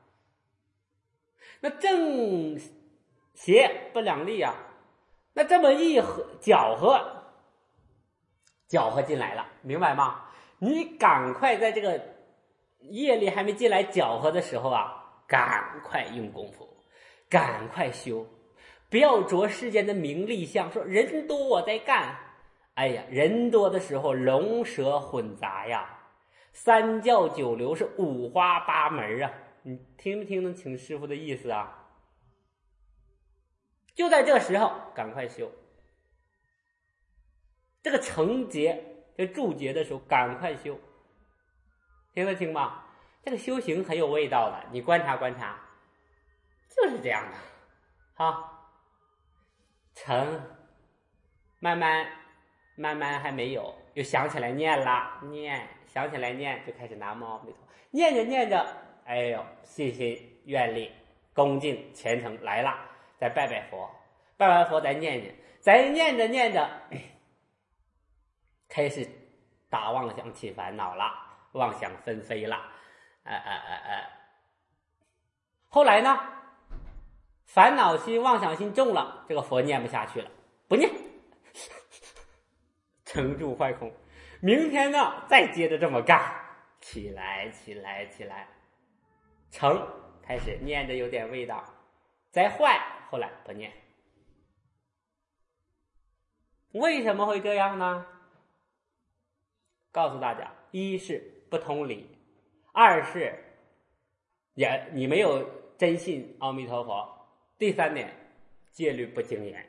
那正邪不两立啊，那这么一搅和进来了，明白吗？你赶快在这个业力还没进来搅和的时候啊，赶快用功夫，赶快修，不要着世间的名利相，说人多我在干，哎呀，人多的时候龙蛇混杂呀，三教九流是五花八门啊，你听没听得清师父的意思啊？就在这时候赶快修，这个成劫这注解的时候赶快修，听得清吗？这个修行很有味道的，你观察观察，就是这样的啊。成慢慢还没有，又想起来念了，想起来念就开始南无阿弥陀，念着念着，哎呦，信心愿力恭敬虔诚来了，再拜拜佛，拜完佛再念念，再念着念着，开始打妄想起烦恼了，妄想纷飞了，后来呢，烦恼心妄想心重了，这个佛念不下去了，不念，成住坏空，明天呢再接着这么干，起来，成开始念着有点味道，再坏，后来不念。为什么会这样呢？告诉大家，一是不通理，二是你没有真信阿弥陀佛，第三点，戒律不精严。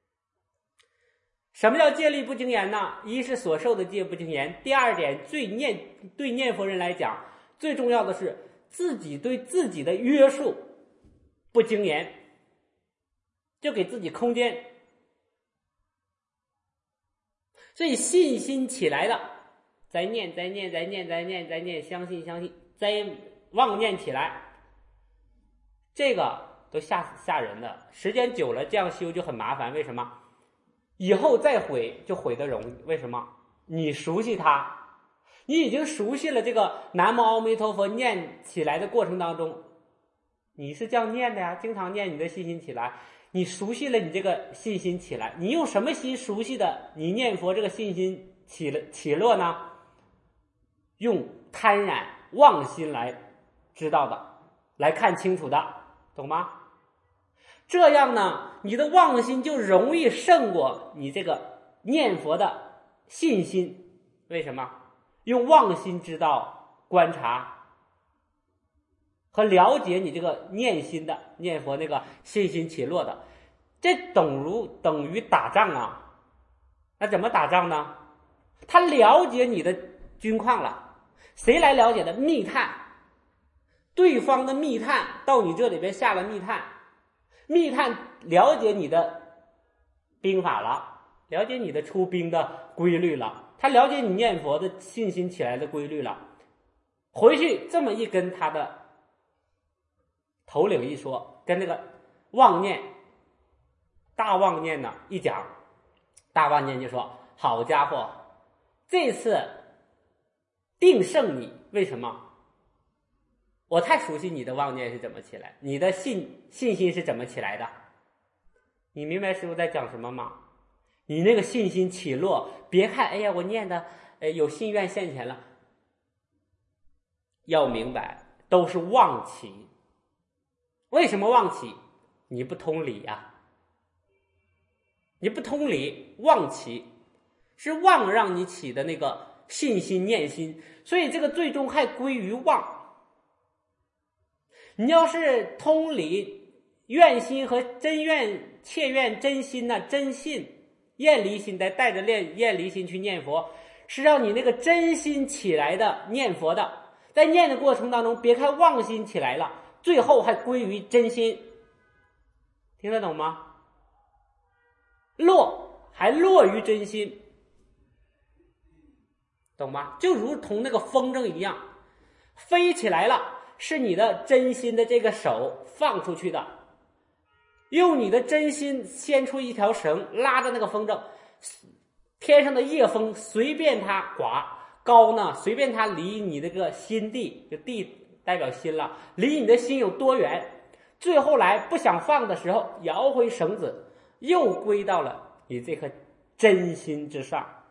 什么叫戒律不精严呢？一是所受的戒不精严，第二点，对念佛人来讲，最重要的是自己对自己的约束不精严，就给自己空间。所以信心起来了，再念，相信，再妄念起来，这个都吓人的。时间久了，这样修就很麻烦。为什么？以后再毁就毁得容易。为什么？你熟悉它，你已经熟悉了这个南无阿弥陀佛念起来的过程当中，你是这样念的呀，经常念，你的信心起来。你熟悉了，你这个信心起来，你用什么心熟悉的？你念佛这个信心起落呢？用贪染妄心来知道的，来看清楚的，懂吗？这样呢，你的妄心就容易胜过你这个念佛的信心。为什么？用妄心知道、观察和了解你这个念心的念佛那个信心起落的，这等于打仗啊。那怎么打仗呢？他了解你的军况了，谁来了解的？密探，对方的密探到你这里边下了密探，密探了解你的兵法了，了解你的出兵的规律了，他了解你念佛的信心起来的规律了，回去这么一跟他的头领一说，跟那个妄念大妄念呢一讲，大妄念就说：好家伙，这次定胜你。为什么？ 我太熟悉你的妄念是怎么起来，你的信心是怎么起来的。你明白师父在讲什么吗？你那个信心起落，别看哎呀我念的有心愿现前了，要明白都是妄起。为什么妄起？你不通理啊，你不通理，妄起是妄让你起的那个信心念心，所以这个最终还归于妄。你要是通理，愿心和真愿切愿真心呢，真信厌离心，带着厌离心去念佛，是让你那个真心起来的念佛的，在念的过程当中，别看妄心起来了，最后还归于真心。听得懂吗？还落于真心，懂吗？就如同那个风筝一样，飞起来了，是你的真心的这个手放出去的，用你的真心牵出一条绳，拉着那个风筝，天上的夜风随便它刮，高呢随便它离你这个心地，就地代表心了，离你的心有多远，最后来不想放的时候，摇回绳子，又归到了你这颗真心之上，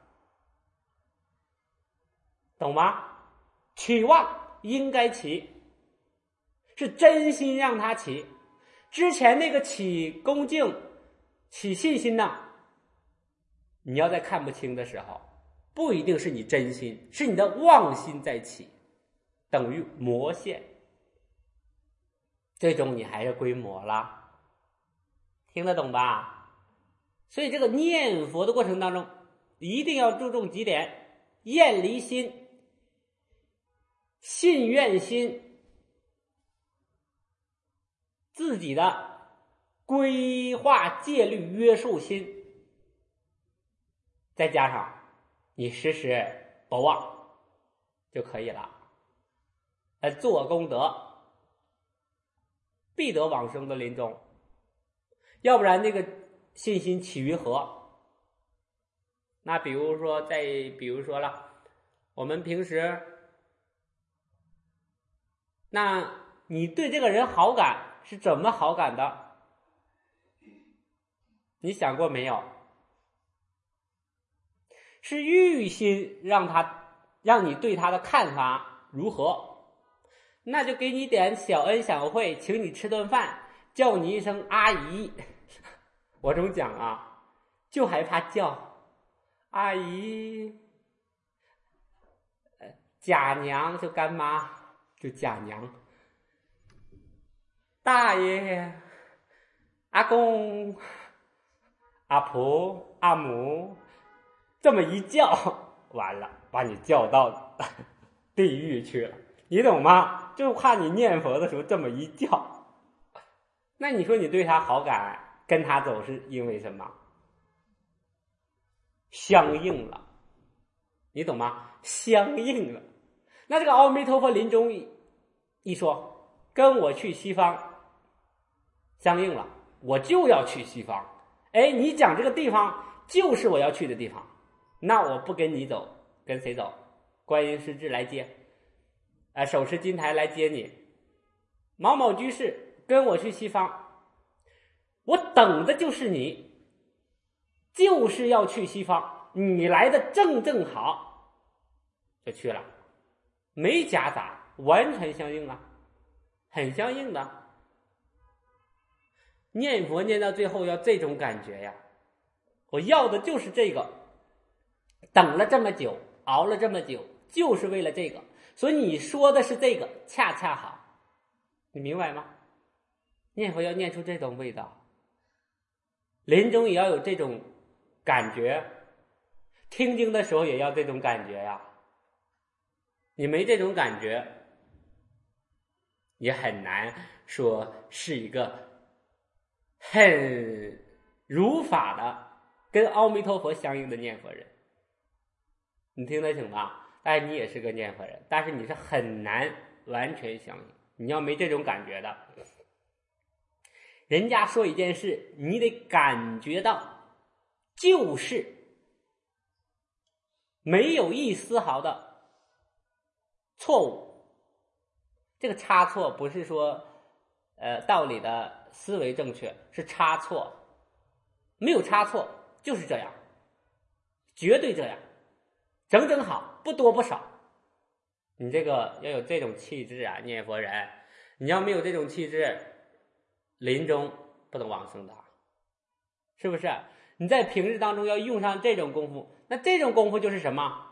懂吗？起妄应该起，是真心让它起。之前那个起恭敬起信心呢，你要在看不清的时候，不一定是你真心，是你的妄心在起，等于魔现，最终你还是归魔了。听得懂吧？所以这个念佛的过程当中一定要注重几点：厌离心、信愿心，自己的规划戒律约束心，再加上你时时不忘就可以了。做功德必得往生的临终，要不然这个信心起于何？那比如说了，我们平时，那你对这个人好感是怎么好感的？你想过没有？是欲心让你对他的看法如何？那就给你点小恩小惠，请你吃顿饭，叫你一声阿姨。我总讲啊，就害怕叫阿姨，假娘就干妈，就假娘，大爷、阿公、阿婆、阿母，这么一叫，完了，把你叫到地狱去了，你懂吗？就怕你念佛的时候这么一叫。那你说你对他好感，跟他走是因为什么？相应了，你懂吗？相应了。那这个阿弥陀佛临终一说，跟我去西方，相应了，我就要去西方。哎，你讲这个地方就是我要去的地方，那我不跟你走，跟谁走？观音师智来接，手持金台来接你。某某居士跟我去西方，我等的就是你，就是要去西方，你来的正好，就去了，没夹杂，完全相应啊，很相应的。念佛念到最后要这种感觉呀，我要的就是这个，等了这么久，熬了这么久，就是为了这个，所以你说的是这个，恰恰好，你明白吗？念佛要念出这种味道，临终也要有这种感觉，听经的时候也要这种感觉呀。你没这种感觉，也很难说是一个很如法的跟阿弥陀佛相应的念佛人。你听得懂吧？但是你也是个念佛人，但是你是很难完全相应，你要没这种感觉的，人家说一件事，你得感觉到就是没有一丝毫的错误， 这个差错不是说道理的思维正确，是差错，没有差错，就是这样，绝对这样，整整好，不多不少。你这个要有这种气质啊，念佛人，你要没有这种气质，临终不能往生的，是不是？你在平日当中要用上这种功夫，那这种功夫就是什么？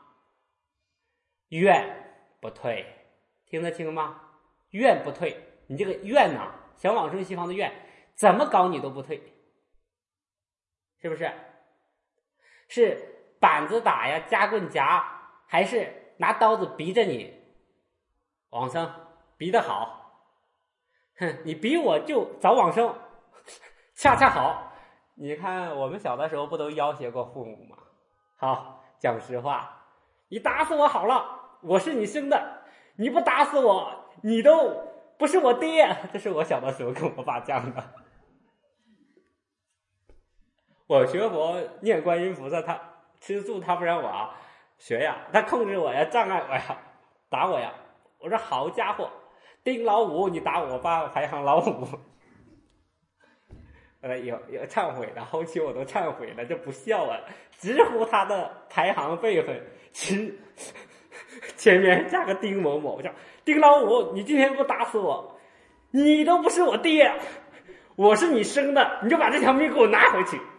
愿不退，听得清吗？愿不退，你这个愿呢，想往生西方的愿，怎么搞你都不退，是不是？是板子打呀，夹棍夹，还是拿刀子逼着你往生？逼得好，哼，你逼我就早往生，恰恰好。你看我们小的时候不都要挟过父母吗？好，讲实话，你打死我好了，我是你生的，你不打死我，你都不是我爹。这是我小的时候跟我爸讲的。我学佛念观音菩萨，他吃素，他不让我学呀，他控制我呀，障碍我呀，打我呀。我说好家伙，丁老五，你打我爸排行老五。有忏悔的，后期我都忏悔了，这不孝啊，直呼他的排行辈分，前面加个丁某某，叫丁老五，你今天不打死我，你都不是我爹，我是你生的，你就把这条命给我拿回去。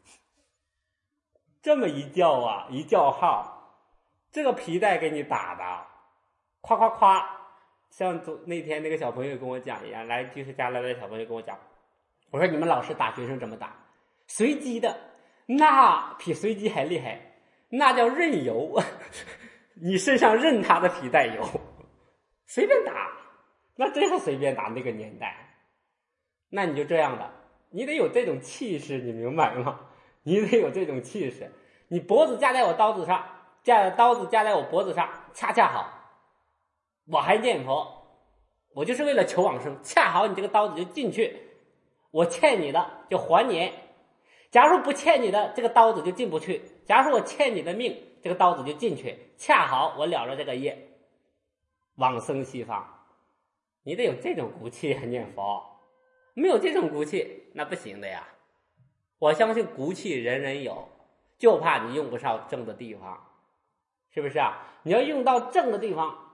这么一叫啊，一叫号，这个皮带给你打的，夸夸夸，像那天那个小朋友跟我讲一样，来居士家来的小朋友跟我讲，我说你们老师打学生怎么打？随机的，那比随机还厉害，那叫任由，你身上任他的皮带有，随便打，那真是随便打。那个年代，那你就这样的，你得有这种气势，你明白吗？你得有这种气势，你脖子架在我刀子上，刀子架在我脖子上，恰恰好，我还念佛，我就是为了求往生，恰好你这个刀子就进去，我欠你的就还你，假如不欠你的，这个刀子就进不去，假如我欠你的命，这个刀子就进去，恰好我了了这个业，往生西方。你得有这种骨气念佛，没有这种骨气那不行的呀。我相信骨气人人有，就怕你用不上正的地方，是不是啊？你要用到正的地方，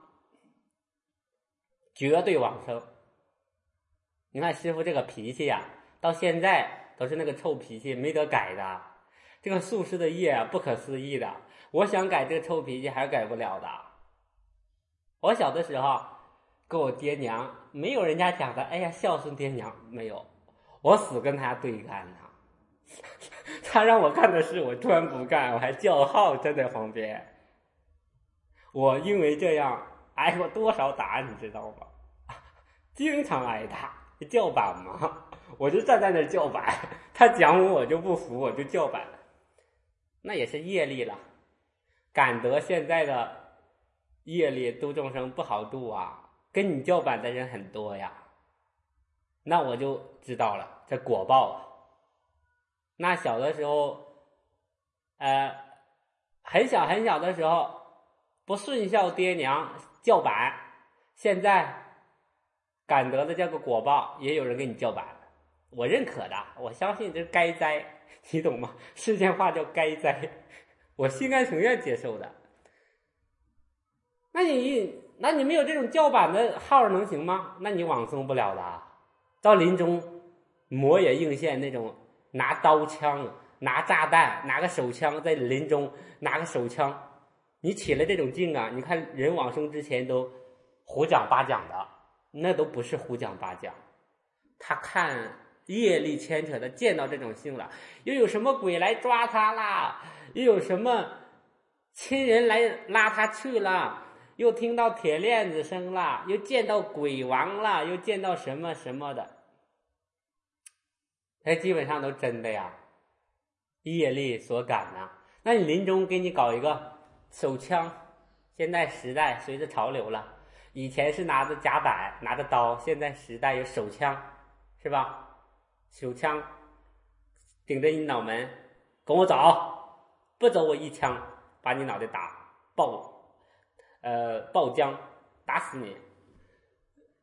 绝对往生。你看师父这个脾气呀，到现在都是那个臭脾气，没得改的。这个宿世的业啊，不可思议的。我想改这个臭脾气还是改不了的。我小的时候跟我爹娘，没有人家讲的哎呀孝顺爹娘，没有，我死跟他对干呢。他让我干的事我突然不干，我还叫号站在旁边。我因为这样挨过多少打你知道吗？经常挨打，叫板嘛，我就站在那儿叫板，他讲我就不服，我就叫板，那也是业力了。感得现在的业力度众生不好度啊，跟你叫板的人很多呀，那我就知道了这果报啊。那小的时候很小很小的时候不顺孝爹娘叫板，现在感得的这个果报也有人给你叫板，我认可的，我相信这是该哉，你懂吗？世间话叫该哉，我心甘情愿接受的。那你没有这种叫板的号能行吗？那你往生不了的。到临终魔也应现那种拿刀枪拿炸弹拿个手枪，在临终拿个手枪，你起了这种劲啊，你看人往生之前都胡讲八讲的，那都不是胡讲八讲，他看业力牵扯的，见到这种性了，又有什么鬼来抓他啦，又有什么亲人来拉他去了，又听到铁链子声了，又见到鬼王了，又见到什么什么的，它基本上都真的呀，业力所感呐。那你临终给你搞一个手枪，现在时代随着潮流了，以前是拿着夹板拿着刀，现在时代有手枪，是吧？手枪顶着你脑门，跟我走，不走我一枪把你脑袋打爆浆，打死你。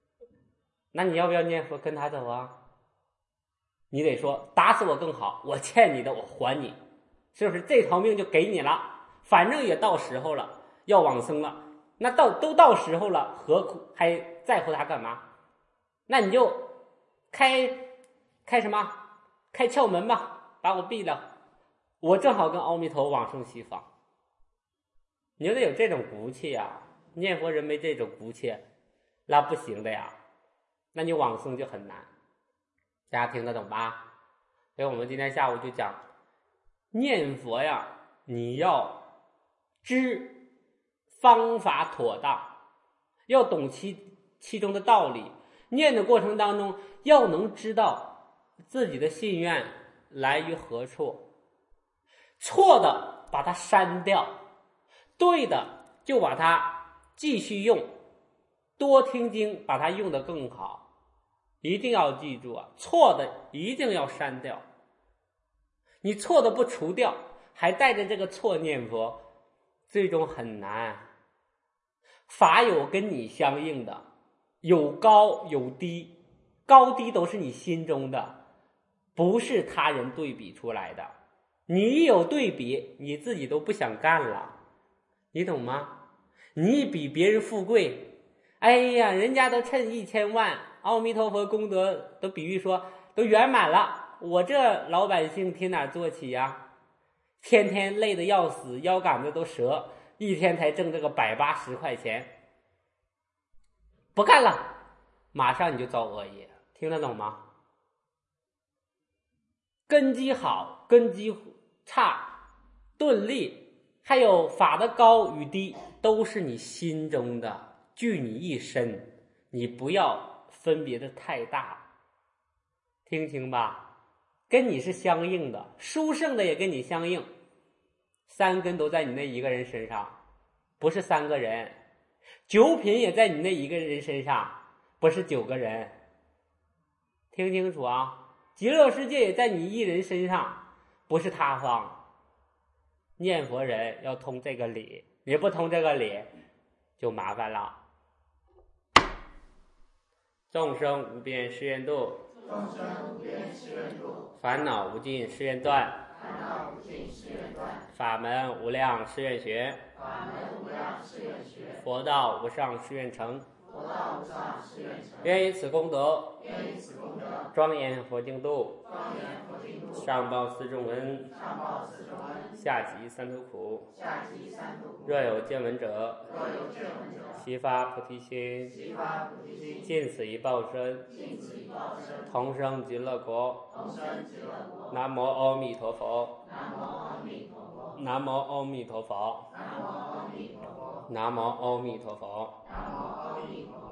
那你要不要念佛跟他走啊？你得说打死我更好，我欠你的我还你，是不是？这条命就给你了，反正也到时候了，要往生了，那都到时候了，何苦还在乎他干嘛？那你就开什么？开窍门吧，把我毙了，我正好跟阿弥陀往生西方。你就得有这种骨气啊！念佛人没这种骨气，那不行的呀，那你往生就很难。大家听得懂吧？所以我们今天下午就讲念佛呀，你要知方法妥当，要懂其中的道理。念的过程当中要能知道自己的信愿来于何处，错的把它删掉，对的就把它继续用，多听经把它用得更好。一定要记住啊，错的一定要删掉。你错的不除掉，还带着这个错念佛，最终很难。法有跟你相应的，有高有低，高低都是你心中的，不是他人对比出来的。你一有对比，你自己都不想干了，你懂吗？你一比别人富贵，哎呀，人家都趁1000万，阿弥陀佛功德都比喻说都圆满了，我这老百姓贴哪做起呀？天天累得要死，腰杆子都折，一天才挣这个180块钱，不干了，马上你就遭恶业，听得懂吗？根基好，根基差，钝力，还有法的高与低，都是你心中的，聚你一身，你不要分别的太大，听清吧？跟你是相应的，殊胜的也跟你相应，3根都在你那一个人身上，不是3个人，9品也在你那一个人身上，不是9个人，听清楚啊！极乐世界也在你一人身上，不是他方。念佛人要通这个理，你不通这个理就麻烦了。众生无边誓愿度， 众生无边誓愿度， 烦恼无尽誓愿断， 烦恼无尽誓愿断， 法门无量誓愿学， 法门无量誓愿学， 佛道无上誓愿成。 佛道无上誓愿成。 愿以此功德， 愿以此功德， 庄严佛净土， 庄严佛净土， 上报四重恩， 上报四重恩， 下济三途苦。 下济三途苦。 若有见闻者， 若有见闻者， 悉发菩提心， 悉发菩提心， 尽此一报身， 尽此一报身， 同生极乐国。 同生极乐国。 南无阿弥陀佛。 南无阿弥陀佛。 南无阿弥陀佛。 南无阿弥陀佛。 南无阿弥陀佛。 南无阿弥陀佛。